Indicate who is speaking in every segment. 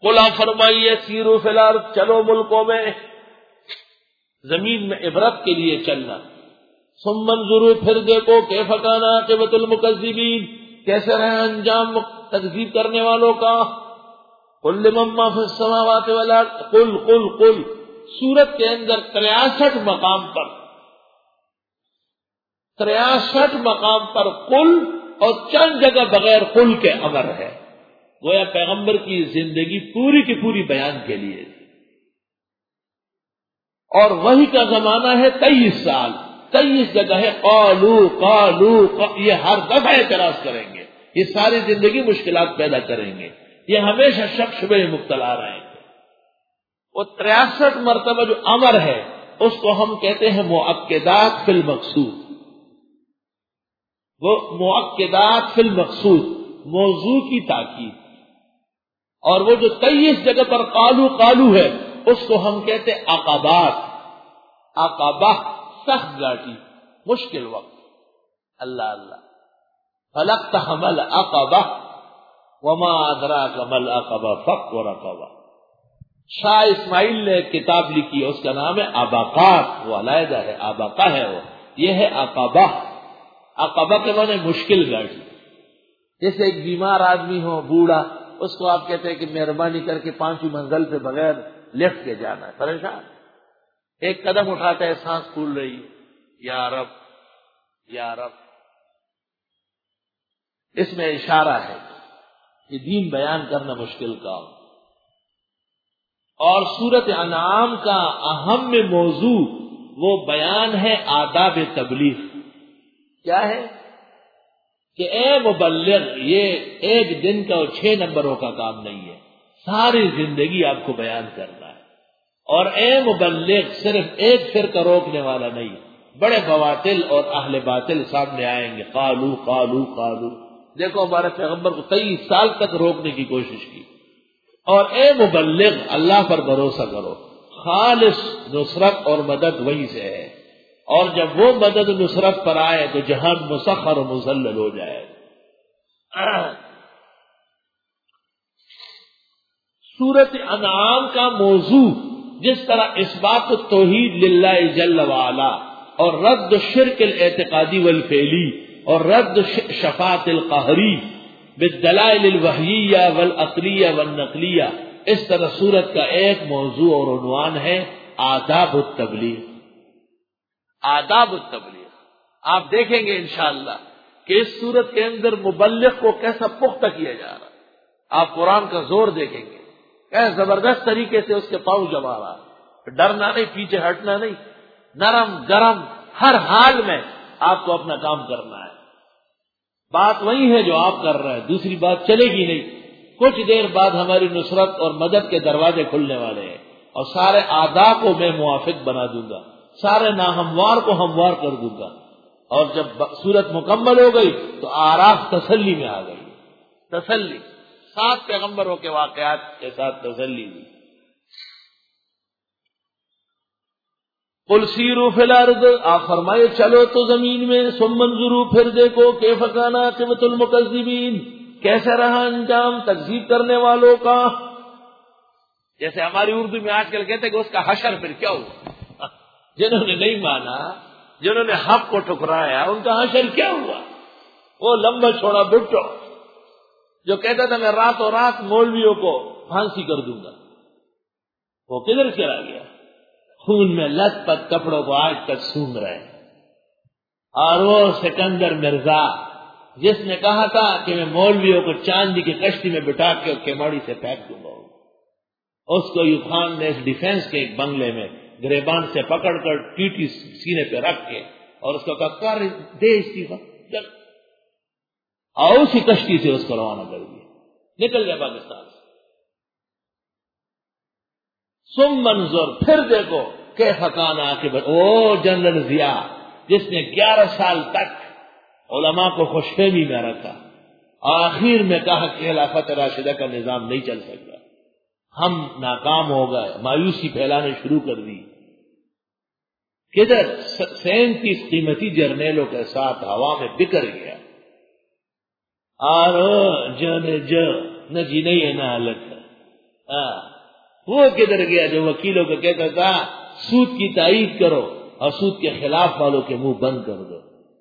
Speaker 1: قل فرمائیے سیرو فی الارض، چلو ملکوں میں، زمین میں عبرت کے لیے چلنا. ثم انظروا، پھر دیکھو کیف کان عاقبۃ المکذبین، کیسے رہے انجام تکذیب کرنے والوں کا. قل لمن ما فی السماوات والارض، قل قل قل، سورت کے اندر 63 مقام پر 63 مقام پر قل اور چند جگہ بغیر قل کے امر ہے. گویا پیغمبر کی زندگی پوری کی پوری بیان کے لیے تھی، اور وہی کا زمانہ ہے 23 سال. 23 جگہ ہے قالو قالو، یہ ہر دفعہ اعتراض کریں گے، یہ ساری زندگی مشکلات پیدا کریں گے، یہ ہمیشہ شک شبہ میں مبتلا رہیں گے. وہ 63 مرتبہ جو امر ہے اس کو ہم کہتے ہیں مؤکدات فی المقصود. وہ مؤکدات فی المقصود، موضوع کی تاکید. اور وہ جو 23 جگہ پر قالو قالو ہے اس کو ہم کہتے ہیں عقبات. عقبہ سخت گاٹی، مشکل وقت. اللہ اللہ، فلقتحم العقبہ وما ادراک ما العقبہ فک رقبہ. شاہ اسماعیل نے ایک کتاب لکھی ہے، اس کا نام ہے عبقات، وہ علیحدہ ہے، عبقہ ہے وہ. یہ ہے عقبہ. عقبہ کے معنی مشکل گاڑی. جیسے ایک بیمار آدمی ہو، بوڑھا، اس کو آپ کہتے ہیں کہ مہربانی کر کے 5ویں منزل پہ بغیر لفٹ کے جانا ہے، پریشان. ایک قدم اٹھاتا ہے، سانس پھول رہی، یا رب یا رب. اس میں اشارہ ہے کہ دین بیان کرنا مشکل کام. اور سورت انعام کا اہم موضوع وہ بیان ہے آداب تبلیغ. کیا ہے کہ اے مبلغ، یہ ایک دن کا اور 6 نمبروں کا کام نہیں ہے، ساری زندگی آپ کو بیان کرنا ہے. اور اے مبلغ صرف ایک فرقہ روکنے والا نہیں، بڑے بواطل اور اہل باطل سامنے آئیں گے. قالو قالو قالو. دیکھو ہمارے پیغمبر کو 23 سال تک روکنے کی کوشش کی. اور اے مبلغ اللہ پر بھروسہ کرو، خالص نصرت اور مدد وہی سے ہے. اور جب وہ مدد نصرت پر آئے تو جہان مسخر و مذلل ہو جائے. سورۃ انعام کا موضوع جس طرح اثبات التوحید للہ جل وعلا اور رد الشرک الاعتقادی والفعلی اور رد شفاعت القہری بالدلائل الوحیہ والعقلیہ والنقلیہ، اس طرح سورت کا ایک موضوع اور عنوان ہے آداب التبلیغ. آداب التبلیغ. آپ دیکھیں گے انشاءاللہ کہ اس سورت کے اندر مبلغ کو کیسا پختہ کیا جا رہا. آپ قرآن کا زور دیکھیں گے، کیسے زبردست طریقے سے اس کے پاؤں جما رہا. ڈرنا نہیں، پیچھے ہٹنا نہیں، نرم گرم ہر حال میں آپ کو اپنا کام کرنا ہے. بات وہی ہے جو آپ کر رہے ہیں، دوسری بات چلے گی نہیں. کچھ دیر بعد ہماری نصرت اور مدد کے دروازے کھلنے والے ہیں، اور سارے اعداء کو میں موافق بنا دوں گا، سارے ناہموار کو ہموار کر دوں گا. اور جب صورت مکمل ہو گئی تو آراف تسلی میں آ گئی. تسلی 7 پیغمبروں کے واقعات کے ساتھ تسلی دی. قل سیروا فی الارض، آپ فرمائے چلو تو زمین میں، ثم انظروا، پھر دیکھو کیف کان عاقبۃ المکذبین، کیسے رہا انجام تکذیب کرنے والوں کا. جیسے ہماری اردو میں آج کل کہتے ہیں کہ اس کا حشر پھر کیا ہوا. جنہوں نے نہیں مانا، جنہوں نے حق کو ٹھکرایا، ان کا حشر کیا ہوا. وہ لمبا چھوڑا بھٹو جو کہتا تھا میں راتوں رات مولویوں کو پھانسی کر دوں گا، وہ کدھر چلا گیا؟ خون میں لت پت کپڑوں کو آج تک سونگ رہے ہیں. اور وہ سکندر مرزا جس نے کہا تھا کہ میں مولویوں کو چاندی کی کشتی میں بٹھا کے کیماڑی سے پھینک دوں گا، اس کو ایوب خان نے اس ڈیفینس کے ایک بنگلے میں گریبان سے پکڑ کر ٹیٹی سینے پہ رکھ کے اور اس کو کہا کر دے استعفا، اور اسی کشتی سے اس کو روانہ کر دیا، نکل گیا پاکستان سے. ثم انظر، پھر دیکھو کیف کان عاقبۃ. او جنرل ضیاء جس نے 11 سال تک علماء کو خوش فہمی میں رکھا، آخر میں کہا کہ خلافت راشدہ کا نظام نہیں چل سکتا، ہم ناکام ہو گئے، مایوسی پھیلانے شروع کر دی. کدھر 37 قیمتی جرنیلوں کے ساتھ ہوا میں بکھر گیا. اور جو نہ جی نہیں ہے نہ حالت ہے. وہ کدھر گیا جو وکیلوں کو کہتا تھا سود کی تائید کرو اور سود کے خلاف والوں کے منہ بند کر دو؟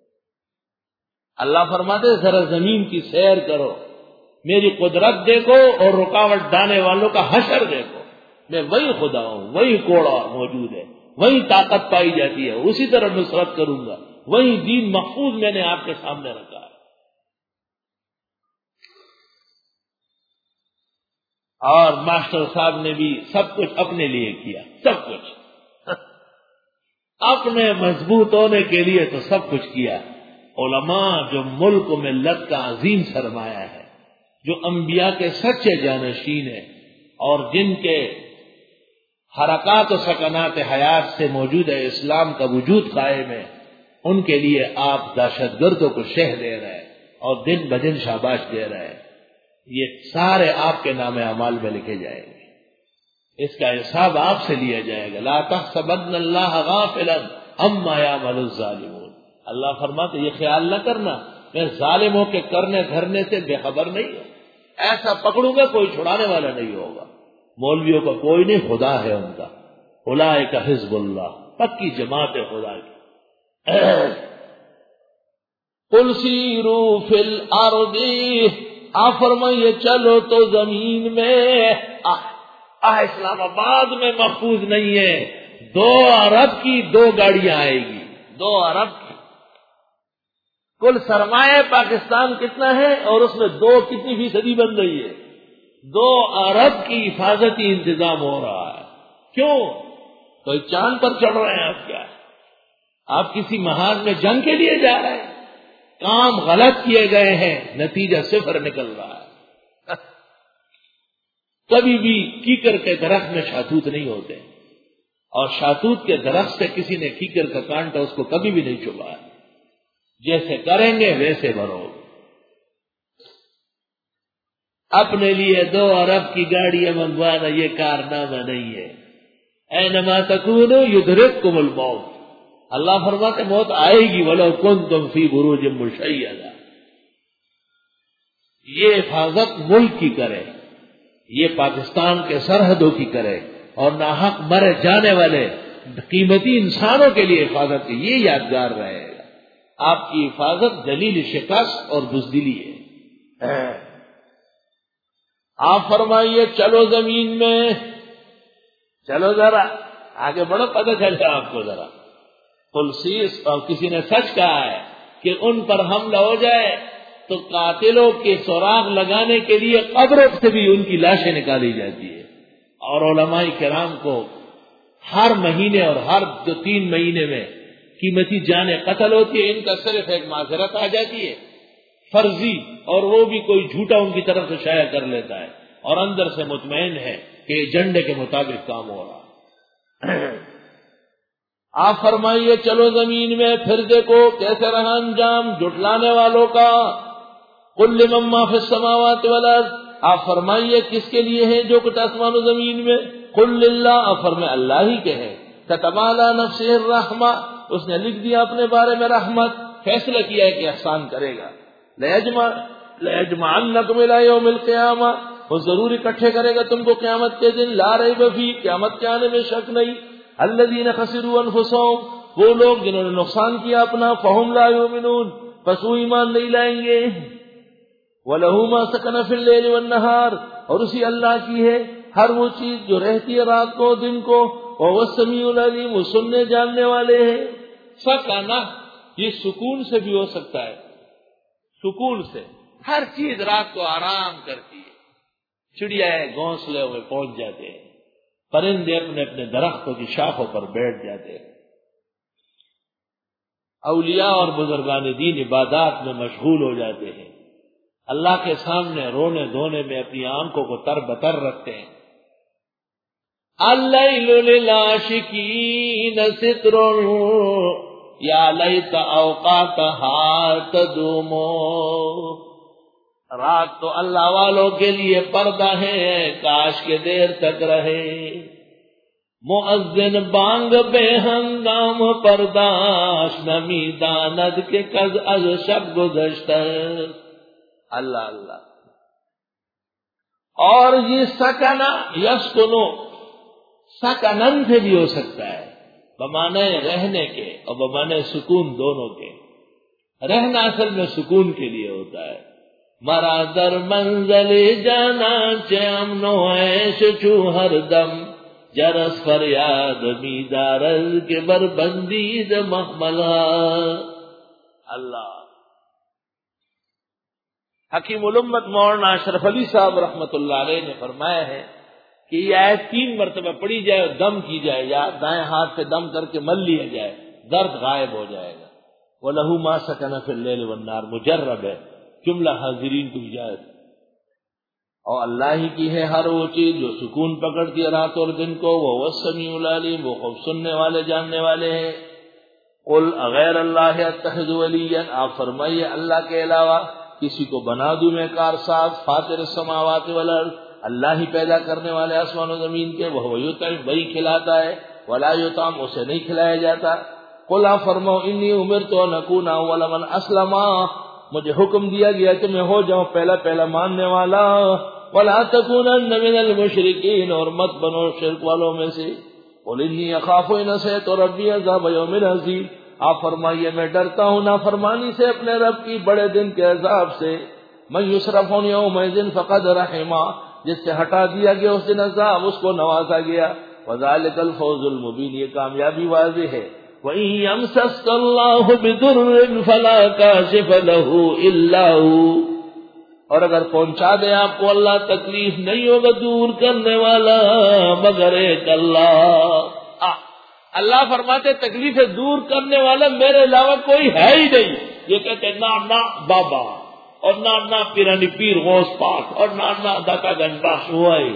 Speaker 1: اللہ فرماتے ذرا زمین کی سیر کرو، میری قدرت دیکھو اور رکاوٹ ڈالنے والوں کا حشر دیکھو۔ میں وہی خدا ہوں، وہی کوڑا موجود ہے، وہی طاقت پائی جاتی ہے، اسی طرح نصرت کروں گا، وہی دین محفوظ میں نے آپ کے سامنے رکھا ہے۔ اور ماسٹر صاحب نے بھی سب کچھ اپنے لیے کیا، سب کچھ اپنے مضبوط ہونے کے لیے تو سب کچھ کیا۔ علماء جو ملک و ملت کا عظیم سرمایہ ہے، جو انبیاء کے سچے جانشین ہیں اور جن کے حرکات و سکنات حیات سے موجود ہے اسلام کا وجود قائم ہے، ان کے لیے آپ دہشت گردوں کو شہ دے رہے ہیں اور دن بدن شاباش دے رہے ہیں۔ یہ سارے آپ کے نام اعمال میں لکھے جائیں گے، اس کا حساب آپ سے لیا جائے گا۔ لا تحسبن اللہ غافلا عما یعمل الظالمون، اللہ فرماتے یہ خیال نہ کرنا میں ظالموں کے کرنے دھرنے سے بے خبر نہیں ہوں، ایسا پکڑوں گا کوئی چھڑانے والا نہیں ہوگا۔ مولویوں کا کوئی نہیں، خدا ہے ان کا، اولئک حزب اللہ، پکی جماعت ہے خدا کی۔ قل سیروا فی الارض، آپ فرمائیے چلو تو زمین میں۔ اسلام آباد میں محفوظ نہیں ہے، 2 ارب کی 2 گاڑیاں آئے گی، 2 ارب کی۔ کل سرمایہ پاکستان کتنا ہے اور اس میں 2 کتنی فیصدی بن رہی ہے؟ 2 ارب کی حفاظتی انتظام ہو رہا ہے۔ کیوں؟ کوئی چاند پر چڑھ رہے ہیں آپ؟ کیا آپ کسی محاذ میں جنگ کے لیے جا رہے ہیں؟ کام غلط کیے گئے ہیں، نتیجہ 0 نکل رہا ہے۔ کبھی بھی کیکر کے درخت میں شاہتوت نہیں ہوتے، اور شاہتوت کے درخت سے کسی نے کیکر کا کانٹا اس کو کبھی بھی نہیں چبھایا۔ جیسے کریں گے ویسے بھرو۔ اپنے لیے 2 ارب کی گاڑیاں منگوانا یہ کارنامہ نہیں ہے۔ اینما تکونوا یدرککم الموت، اللہ فرماتے موت آئے گی ولو کنتم فی بروج مشیدہ۔ یہ حفاظت ملک کی کرے، یہ پاکستان کے سرحدوں کی کرے، اور ناحق مرے جانے والے قیمتی انسانوں کے لیے حفاظت کی، یہ یادگار رہے گا۔ آپ کی حفاظت دلیل شکست اور بزدلی ہے۔ آپ فرمائیے چلو زمین میں، چلو ذرا آگے بڑھو، پتہ چلے آپ کو ذرا۔ پلسیس اور کسی نے سچ کہا ہے کہ ان پر حملہ ہو جائے تو قاتلوں کے سراغ لگانے کے لیے قبروں سے بھی ان کی لاشیں نکالی جاتی ہے، اور علماء کرام کو ہر مہینے اور ہر 2-3 مہینے میں قیمتی جانیں قتل ہوتی ہے۔ ان کا صرف ایک معذرت آ جاتی ہے فرضی، اور وہ بھی کوئی جھوٹا ان کی طرف سے شائع کر لیتا ہے اور اندر سے مطمئن ہے کہ ایجنڈے کے مطابق کام ہو رہا۔ آپ فرمائیے چلو زمین میں، پھر دیکھو کیسے رہا انجام جھٹلانے والوں کا۔ قل لمن ما فی السماوات والارض، آپ فرمائیے کس کے لیے ہے جو کچھ آسمان و زمین میں؟ قل للہ، آپ فرمائے اللہ ہی کے ہے۔ کتب علی نفسہ الرحمہ، اس نے لکھ دیا اپنے بارے میں رحمت، فیصلہ کیا ہے کہ احسان کرے گا۔ لَيَجْمَعَنَّكُمْ إِلَىٰ يَوْمِ الْقِيَامَةِ، وہ ضرور اکٹھے کرے گا تم کو قیامت کے دن، لا ریب فیہ، قیامت کے آنے میں شک نہیں۔ الذین خسروا انفسهم، وہ لوگ جنہوں نے نقصان کیا اپنا، فہم لا یؤمنون، پس وہ ایمان نہیں لائیں گے۔ وَلَهُ مَا سَكَنَ فِي اللَّيْلِ وَالنَّهَارِ، اور اسی اللہ کی ہے ہر وہ چیز جو رہتی ہے رات کو دن کو، وَهُوَ السَّمِيعُ الْعَلِيمُ، وہ سننے جاننے والے ہیں۔ سکنا یہ سکون سے بھی ہو سکتا ہے، سکون سے ہر چیز رات کو آرام کرتی ہے، چڑیا گھونسلے میں پہنچ جاتے ہیں، پرندے اپنے اپنے درختوں کی شاخوں پر بیٹھ جاتے ہیں، اولیاء اور بزرگان دین عبادات میں مشغول ہو جاتے ہیں، اللہ کے سامنے رونے دھونے میں اپنی آنکھوں کو تر بتر رکھتے ہیں۔ اللیل للعاشقین ستر یا لیت اوقاتها تدوم، رات تو اللہ والوں کے لیے پردہ ہے، کاش کے دیر تک رہے۔ مؤذن بانگ بے ہنگام پرداش، نمی داند کے کز از شب گزشتہ۔ اللہ اللہ، اور یہ سکنا یسکنو سکنن سے بھی ہو سکتا ہے، بمانے رہنے کے اور بمانے سکون دونوں کے۔ رہنا اصل میں سکون کے لیے ہوتا ہے۔ مرا در منزل جانا چمن و عیش چو ہر دم، جرس فریاد میدارز کے بربندید محملہ۔ اللہ حکیم الامت مولانا اشرف علی صاحب رحمۃ اللہ علیہ نے فرمایا ہے کہ یہ آیت 3 مرتبہ پڑھی جائے اور دم کی جائے، یا دائیں ہاتھ سے دم کر کے مل لیا جائے، درد غائب ہو جائے گا۔ وَلَهُ مَا سَكَنَ فِي اللَّيْلِ وَالنَّهَارِ مجرب ہے، جملہ حاضرین کو اجازت۔ اور اللہ ہی کی ہے ہر وہ چیز جو سکون پکڑتی ہے رات اور دن کو، وہ السمیع العلیم، وہ خوب سننے والے جاننے والے ہیں۔ قل اغیر اللہ اتخذ ولیا، آپ فرمائیے اللہ کے علاوہ کسی کو بنا دوں میں کارساز، فاطر السماوات والارض، اللہ ہی پیدا کرنے والے آسمان و زمین کے، وہ یطعم، وہی کھلاتا ہے، ولا یطعم، اسے نہیں کھلایا جاتا۔ قل آپ فرماؤ انی امرت ان اکون اول من اسلم، مجھے حکم دیا گیا کہ میں ہو جاؤں پہلا ماننے والا، ولا تکونن من المشرکین، اور مت بنو شرک والوں میں سے۔ قل انی اخاف ان عصیت ربی عذاب یوم عظیم، آپ فرمائیے میں ڈرتا ہوں نافرمانی سے اپنے رب کی بڑے دن کے عذاب سے۔ من یصرف عن یومئذ فقد رحمہ، جس سے ہٹا دیا گیا اس دن عذاب، اس کو نوازا گیا۔ وذالک الفوز المبین، یہ کامیابی واضح ہے۔ وَإِن يَمْسَسْكَ اللَّهُ بِضُرٍّ فَلَا كَاشِفَ لَهُ إِلَّا هُوَ، اور اگر پہنچا دے آپ کو اللہ تکلیف، نہیں ہوگا دور کرنے والا مگر ایک اللہ۔ اللہ فرماتے تکلیفیں دور کرنے والا میرے علاوہ کوئی ہے ہی نہیں۔ یہ کہتے نا بابا، اور نہ پیرانی پیر غوث پاک، اور نہ داتا گنج باش،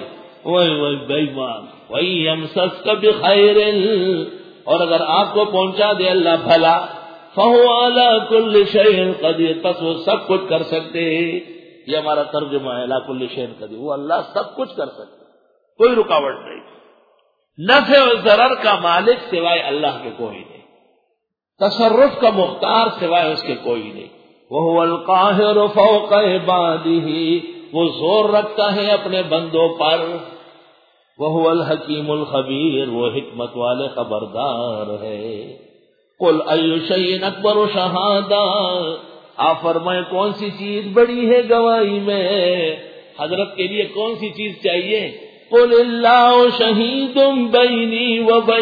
Speaker 1: وہی بےمان۔ وہی يَمْسَسْكَ بِخَيْرٍ، اور اگر آپ کو پہنچا دے اللہ بھلا، فَهُوَ عَلَى كُلِّ شَيْءٍ قَدِيرٌ، پس وہ سب کچھ کر سکتے ہیں۔ یہ ہمارا ترجمہ ہے، عَلَى كُلِّ شَيْءٍ قَدِيرٌ، وہ اللہ سب کچھ کر سکتے، کوئی رکاوٹ نہیں۔ نفع و ضرر کا مالک سوائے اللہ کے کوئی نہیں، تصرف کا مختار سوائے اس کے کوئی نہیں۔ وَهُوَ الْقَاهِرُ فَوْقَ عِبَادِهِ، وہ زور رکھتا ہے اپنے بندوں پر۔ وَهُوَ الْحَكِيمُ الْخَبِيرُ، وہ حکمت والے خبردار ہے۔ قُلْ أَيُّ شَيْءٍ أَكْبَرُ شَهَادَةً، آپ فرمائیں کون سی چیز بڑی ہے گواہی میں؟ حضرت کے لیے کون سی چیز چاہیے؟ قُلِ اللَّهُ شَهِيدٌ بَيْنِي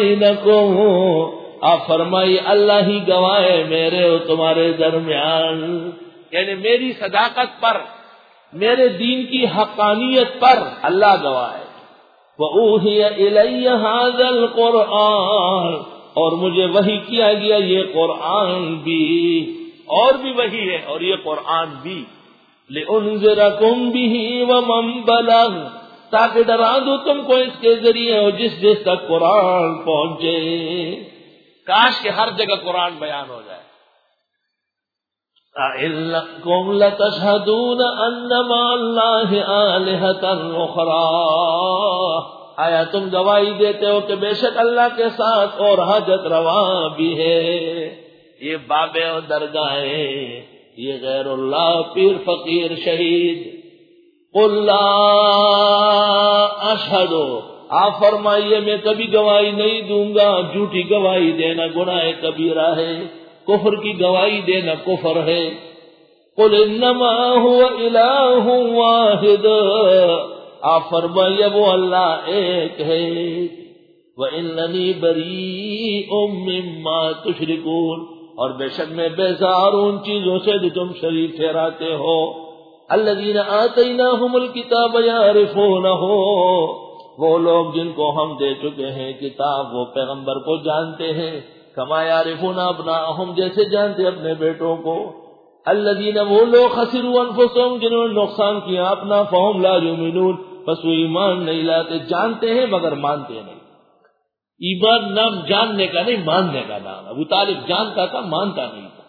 Speaker 1: وَبَيْنَكُمْ، آپ فرمائیے اللہ ہی گواہ ہے میرے اور تمہارے درمیان، یعنی میری صداقت پر، میرے دین کی حقانیت پر اللہ گواہ ہے۔ وَأُوحِيَ إِلَيَّ هَذَا الْقُرْآنُ، اور مجھے وحی کیا گیا یہ قرآن بھی، اور بھی وحی ہے اور یہ قرآن بھی۔ لِأُنذِرَكُمْ بِهِ وَمَنْ بَلَغَ، تاکہ ڈرا دوں تم کو اس کے ذریعے اور جس تک قرآن پہنچے۔ کاش کہ ہر جگہ قرآن بیان ہو جائے۔ أَإِنَّكُمْ لَتَشْهَدُونَ أَنَّ مَعَ اللَّهِ آلِهَةً أُخْرَىٰ، آیا تم گواہی دیتے ہو کہ بے شک اللہ کے ساتھ اور حاجت روا بھی ہے؟ یہ بابیں اور درگاہیں، یہ غیر اللہ، پیر فقیر شہید۔ قُلْ لَا أَشْهَدُ، آپ فرمائیے میں کبھی گواہی نہیں دوں گا، جھوٹی گواہی دینا گناہ کبیرہ ہے، کفر کی گواہی دینا کفر ہے۔ قُلْ إِنَّمَا هُوَ إِلَٰهٌ وَاحِدٌ، آپ فرمائیے وہ اللہ ایک ہے۔ وَإِنَّنِي بَرِيءٌ مِّمَّا تُشْرِكُونَ، اور بے شک میں بیزار ان چیزوں سے جو تم شریک ٹھہراتے ہو۔ الَّذِينَ آتَيْنَاهُمُ الْكِتَابَ يَعْرِفُونَهُ، وہ لوگ جن کو ہم دے چکے ہیں کتاب، وہ پیغمبر کو جانتے ہیں، کما یعرفون ابناءہم، جیسے جانتے اپنے بیٹوں کو۔ الذین، وہ لوگ خسروا انفسہم، جنہوں نے نقصان کیا اپنا، فہم لا یؤمنون، بس وہ ایمان نہیں لاتے، جانتے ہیں مگر مانتے نہیں۔ ایمان نام جاننے کا نہیں، ماننے کا نام۔ ابو طالب جانتا تھا، مانتا نہیں تھا۔